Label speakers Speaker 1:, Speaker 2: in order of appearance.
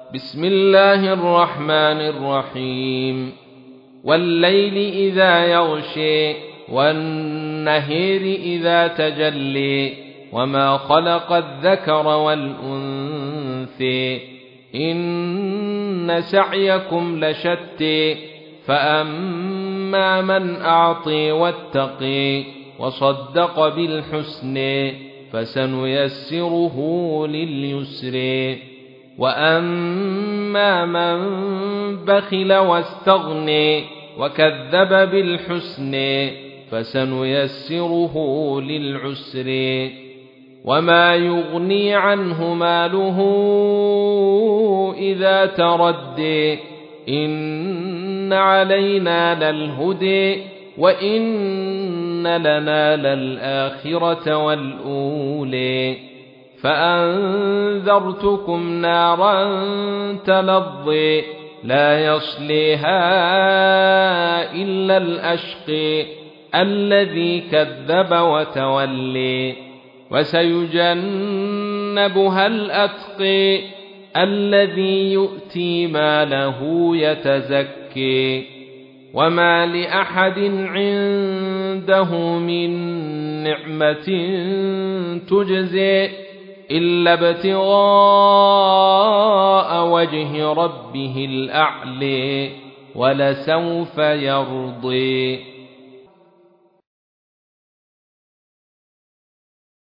Speaker 1: بسم الله الرحمن الرحيم والليل إذا يغشي والنهار إذا تجلي وما خلق الذكر والأنثى إن سعيكم لشتى فأما من أعطي واتقي وصدق بالحسنى فسنيسره لليسر وأما من بخل واستغنى وكذب بالحسنى فسنيسره للعسر وما يغني عنه ماله إذا تردى إن علينا للهدى وإن لنا للآخرة والأولى فأنذرتكم نارا تلظى لا يصليها إلا الأشقى الذي كذب وتولى وسيجنبها الأتقى الذي يؤتي ماله يتزكى وما لأحد عنده من نعمة تجزى إلا ابتغاء وجه ربه الأعلى ولسوف يرضى.